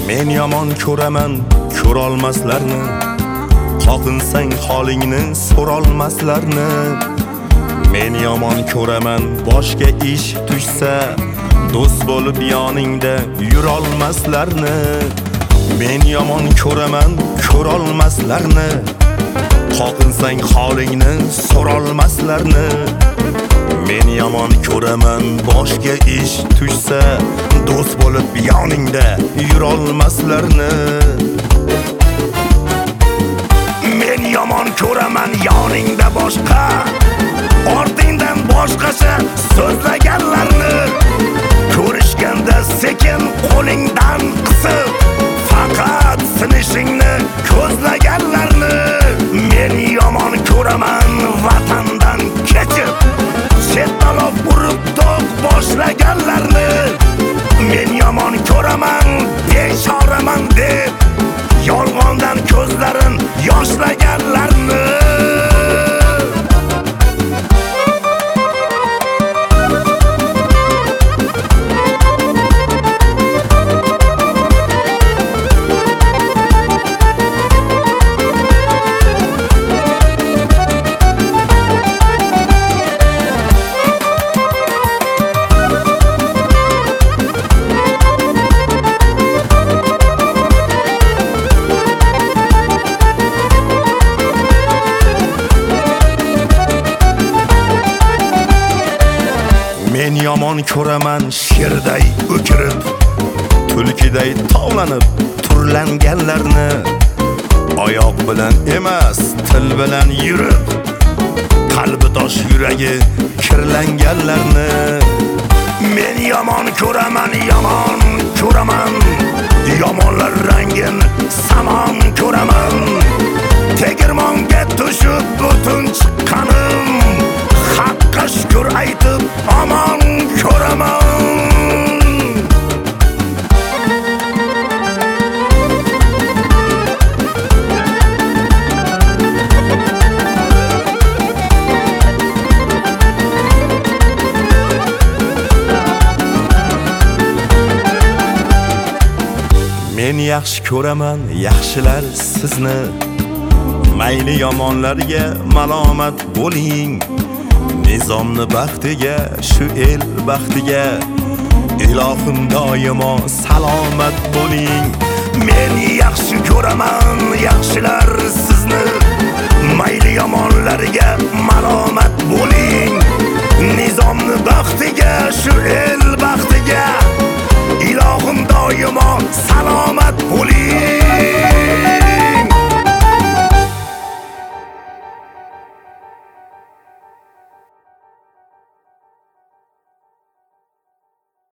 Men yomon ko'raman ko'rolmaslarni, qoqinsang holingni so'rolmaslarni. Men yomon ko'raman boshga ish tushsa, do'st bo'lib yoningda yurolmaslarni. Men yomon ko'raman ko'rolmaslarni, qoqinsang holingni so'rolmaslarni. Men yomon ko'raman boshga ish tushsa, do'st bo'lib yoningda yurolmaslarni. Men yomon ko'raman yoningda boshqa, ortingdan boshqacha so'zlaganlarni. Ko'rishganda sekin qo'lingdan qisib, faqat sinishingni ko'zlaganlarni. Men yomon ko'raman vatandan kechib, chetaloq urib to'q boshlaganlarni. Men yomon ko'raman beshoraman deb, yolg'ondan ko'zlarin yoshlaganlarni. Men yomon ko'raman sherday o'kirib, tulkiday tovlanib turlanganlarni. Oyoq bilan emas, til bilan yurib, qalbi tosh yuragi kirlanganlarni. Men yomon ko'raman, yomon ko'raman, yomonlar rangin samon ko'raman. Tegirmonga tushib butun chiqqanim, haqqa shukr aytib omon ko'raman. Men yaxshi ko'raman yaxshilar sizni, mayli yomonlarga malomat bo'ling. Nizomni baxtiga, shu el baxtiga, ilohim doimo salomat bo'ling. Men yaxshi ko'raman yaxshilar sizni,